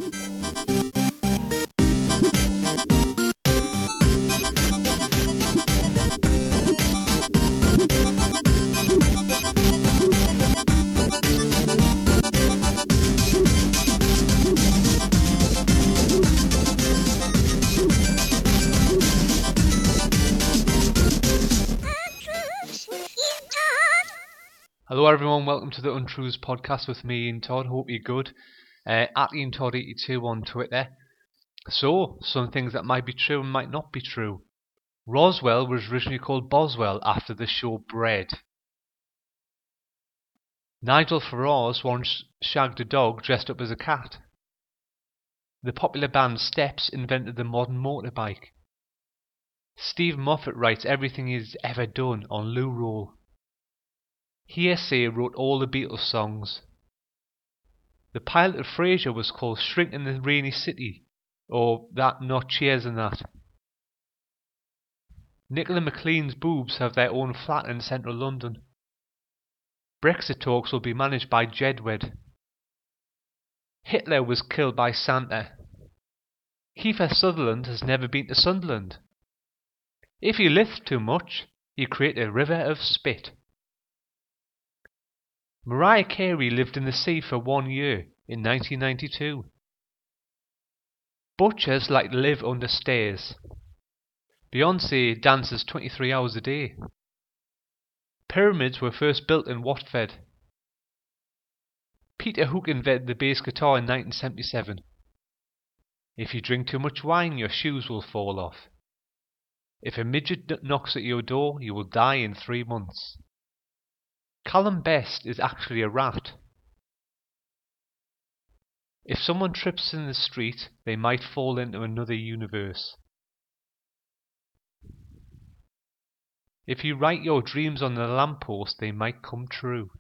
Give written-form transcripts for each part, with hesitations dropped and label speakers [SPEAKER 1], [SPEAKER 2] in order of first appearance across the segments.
[SPEAKER 1] Hello everyone, welcome to the Untruths podcast with me, Ian Todd. Hope you're good. At Ian Todd 82 on Twitter. So, some things that might be true and might not be true. Roswell was originally called Boswell after the show Bread. Nigel Farage once shagged a dog dressed up as a cat. The popular band Steps invented the modern motorbike. Steve Moffat writes everything he's ever done on Lou Roll. Hearsay wrote all the Beatles songs. The pilot of Frasier was called Shrink in the Rainy City, or that, not Cheers and that. Nicola McLean's boobs have their own flat in central London. Brexit talks will be managed by Jedward. Hitler was killed by Santa. Kiefer Sutherland has never been to Sunderland. If you lift too much, you create a river of spit. Mariah Carey lived in the sea for 1 year in 1992. Butchers like to live under stairs. Beyoncé dances 23 hours a day. Pyramids were first built in Watford. Peter Hook invented the bass guitar in 1977. If you drink too much wine, your shoes will fall off. If a midget knocks at your door, you will die in 3 months. Callum Best is actually a rat. If someone trips in the street, they might fall into another universe. If you write your dreams on the lamppost, they might come true.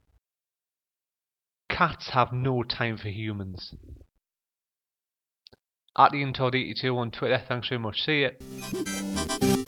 [SPEAKER 1] Cats have no time for humans. At Ian Todd 82 on Twitter. Thanks very much. See ya.